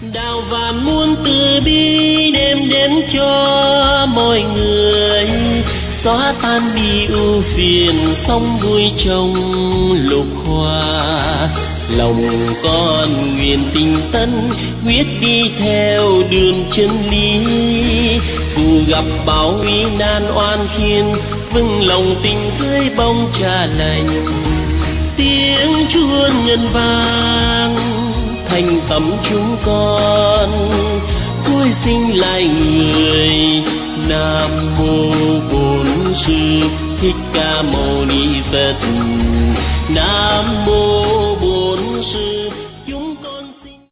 Đạo vạn muôn từ bi đem đến cho mọi người, xóa tan bi ưu phiền sống vui trong lục hòa. Lòng con nguyện tình tân quyết đi theo đường chân lý, dù gặp bao uy nan oan khiên vững lòng tình tươi bóng cha lành. Tiếng chuông ngân vang thành tâm chúng con, cuối sinh lại người. Nam mô Bổn Sư Thích Ca Mâu Ni Phật. Nam mô